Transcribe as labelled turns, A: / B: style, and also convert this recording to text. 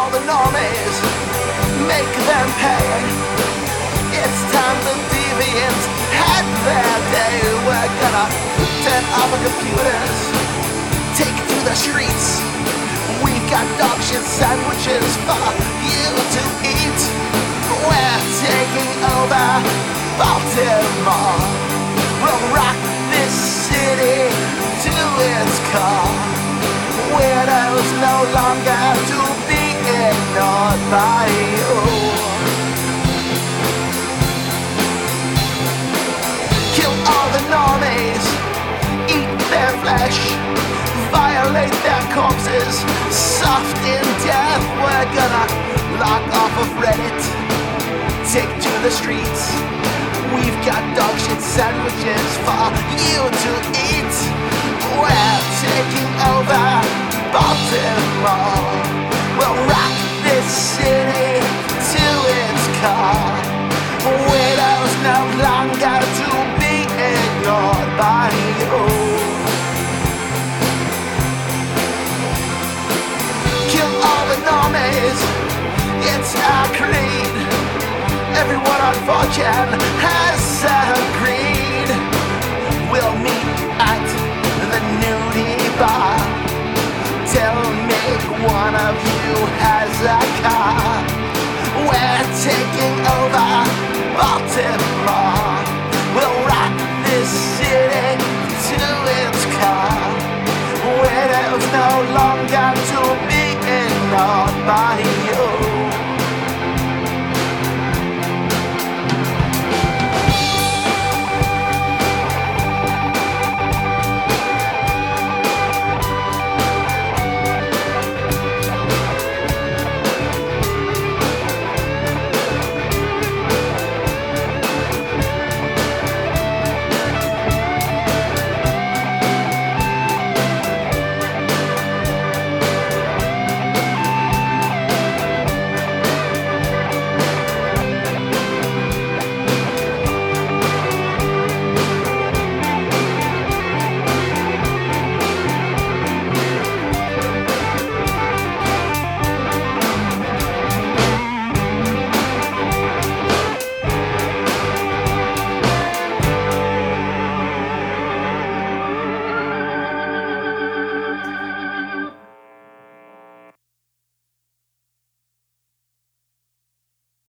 A: all the normies, make them pay. It's time the deviants had their day. We're gonna turn off the computers, take to the streets. We've got dog shit sandwiches for you to eat. We're taking over Baltimore. We'll rock this city to its core. Weirdos no longer to be ignored by you. Kill all the normies, eat their flesh, violate their corpses, soft in death. We're gonna lock off of Reddit, take to the streets. We've got dog shit sandwiches for you to eat. We're taking over Baltimore. We'll rock this city to its core. Widows no longer to be ignored by you. Kill all the normies, it's our creed. Everyone on 4chan has agreed. We'll meet at the nudie bar. Tell me one of you has a car. We're taking over Baltimore. We'll rock this city to its core. Widows no longer to be ignored by